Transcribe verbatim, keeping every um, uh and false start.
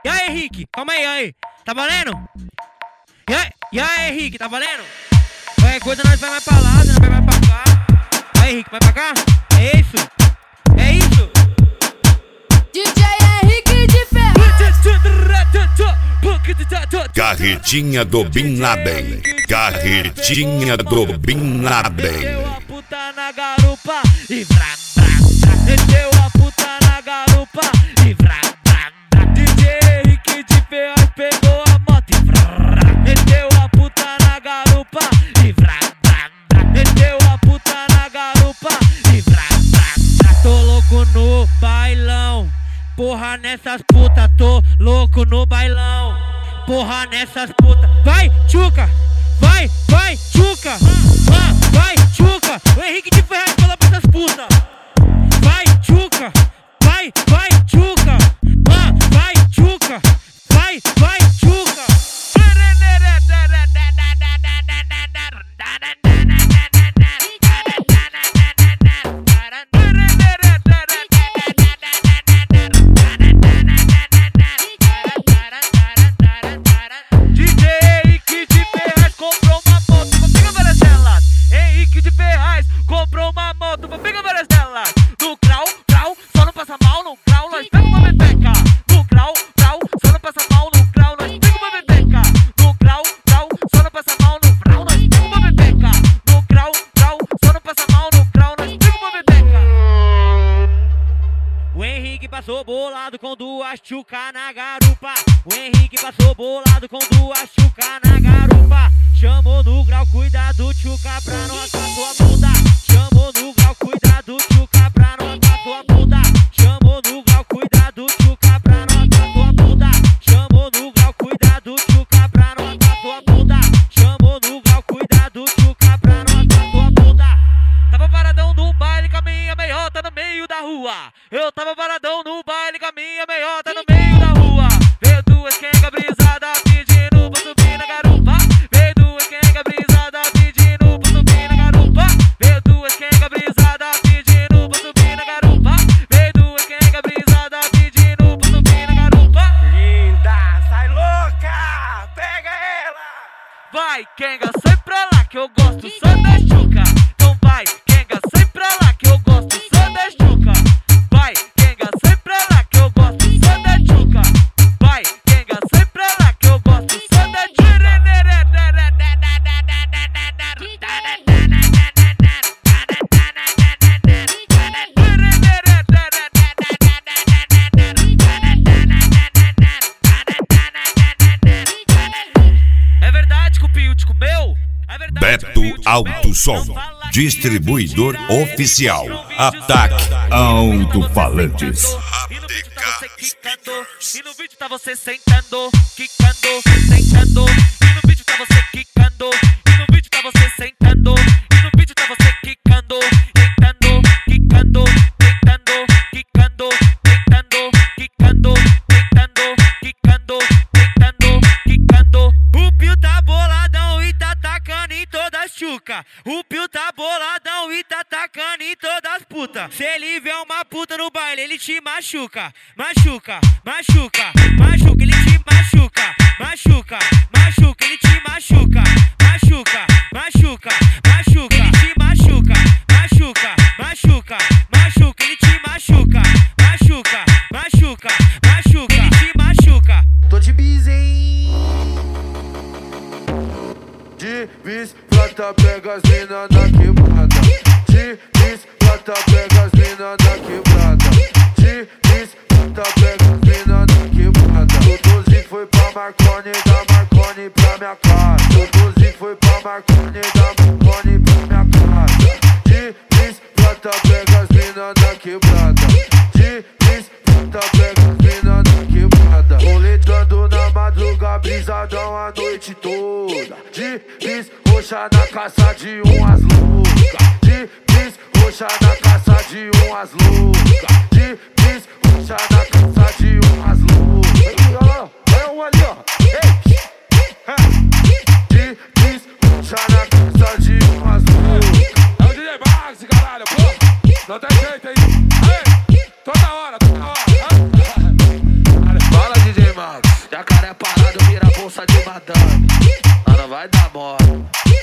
E aí, Henrique? Calma aí, aí. Tá valendo? E aí, e aí, Henrique? Tá valendo? Qualquer coisa nós vai mais pra lá, nós vai mais pra cá. Aí, Henrique, vai pra cá? É isso? É isso? D J Henrique de Ferraz. Carretinha do Bin Laden. Carretinha do Bin Laden. Meteu a puta na garupa e vrá, vrá, vrá. Meteu a puta na garupa e vrá, vrá, vrá. D J Henrique de Ferraz pegou a moto e vrá, vrá. Meteu a puta na garupa e vrá, vrá, vrá. Meteu a puta na garupa e vrá, vrá, vrá. Tô louco no bailão, porra nessas putas, tô louco no bailão, porra nessas putas. Vai, tchuca, vai, vai, tchuca, ah, vai, tchuca. O Henrique de Ferraz fala pra essas putas. Vai, tchuca, vai, vai, tchuca, ah, vai, tchuca, vai, vai, tchuca. Comprou uma moto, pega várias delas. No grau, grau, só não passa mal no grau, nós pega uma bebeca. No grau, grau, só não passa mal no grau, nós pega uma bebeca. No grau, grau, só não passa mal no grau, nós pega uma bebeca. No grau, grau, só não passa mal no grau, nós pega uma bebeca. O Henrique passou bolado com duas tchuca na garupa. O Henrique passou bolado com duas tchuca na garupa. Chamou no grau, cuidado, tchuca, pra não assar sua bunda. Chamou no grau, cuidado, tchuca, pra não assar sua bunda. Chamou no grau, cuidado, tchuca, pra não assar sua bunda. Chamou no grau, cuidado, tchuca, pra não assar sua bunda. Chamou no grau, cuidado, tchuca, pra não assar sua bunda. Tava paradão no baile com a minha meiota no meio da rua. Eu tava paradão no baile com a minha meiota no meio da rua. Veio duas quenga brisada pedindo pra subir na garupa. Veio duas quenga brisada pedindo pra subir na garupa. Veio duas quenga brisada pedindo pra subir na garupa. Veio duas quenga brisada pedindo pra subir na garupa. Linda, sai louca, pega ela. Vai, quenga, sai pra lá que eu gosto só da tchuca. Então vai, quenga, sai pra lá que eu gosto só da tchuca. Vai, quenga, sai pra lá que eu gosto só da tchuca. Vai, quenga, sai pra lá que eu gosto só da tchuca. É verdade que o Piu te comeu? É verdade. Beto Alto Som, distribuidor oficial. Ataque Alto-Falantes. E no vídeo tá você quicando, e no vídeo tá você sentando, quicando, sentando. E no vídeo tá você quicando, e no vídeo tá você sentando. E no vídeo tá você quicando, tentando, quicando, tentando, quicando, tentando, quicando, tentando, quicando, tentando, quicando. O Piu tá boladão e tá tacando em todas as tchuca. O Piu tá boladão e tá tacando em todas as puta. Se ele vê uma puta no baile, ele te machuca, machuca, machuca, machuca, ele te machuca, machuca, machuca, ele te machuca, machuca, machuca, machuca, ele te machuca, machuca, machuca, machuca, ele te machuca, machuca, machuca, machuca, ele te machuca. Tô de bis, hein? De bis, plata, pega as mina na quebrada. De bis, plata, pega as mina na quebrada. De bis, plata, pega as mina na quebrada. Tutuzi foi pra Marconi, da Marconi pra minha casa. Tutuzi foi pra Marconi, da Marconi pra minha casa. De bis, plata, pega as mina na quebrada. De bis, plata, pega as mina na quebrada. Roletando na madruga, brisadão a noite toda. De bis, roxa na caça de umas loucas. De bis, roxa na caça de umas loucas. De bis, roxa na caça de umas loucas. Olha um ali, ó. De bis, roxa na caça de umas loucas. É o D J Max, caralho, pô. Não tem jeito aí. Ei, toda hora, toda hora. Fala, D J Max. bolsa de madame. Ela vai dar mole.